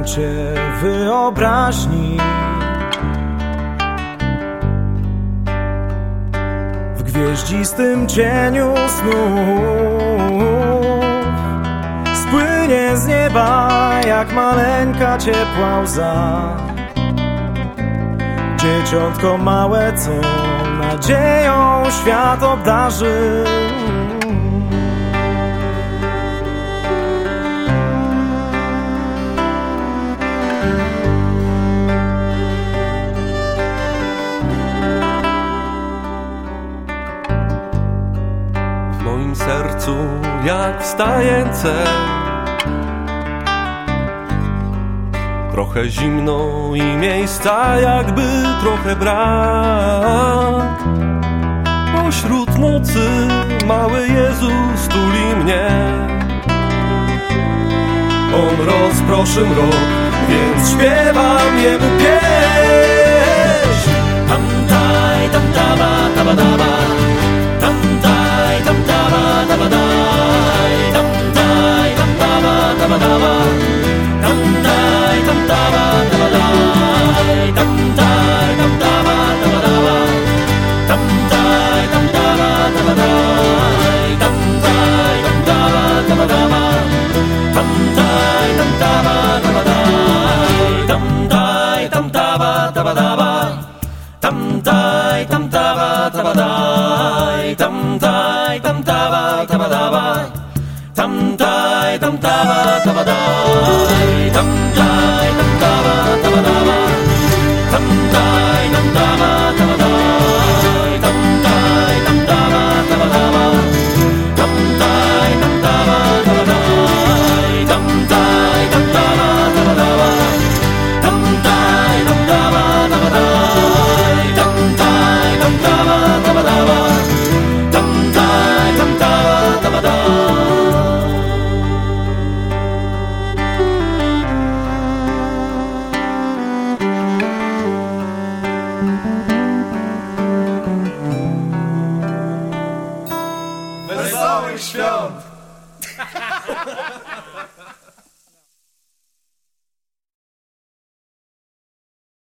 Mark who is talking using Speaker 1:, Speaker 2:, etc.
Speaker 1: gruncie wyobraźni, w gwieździstym cieniu snów spłynie z nieba jak maleńka ciepła łza. Dzieciątko małe, co nadzieją świat obdarzy.
Speaker 2: W moim sercu jak wstające, trochę zimno i miejsca jakby trochę brak. Pośród nocy mały Jezus tuli mnie. On rozproszy mrok, więc śpiewam Jemu pieśń. Tam taj, tam taba, taba, taba.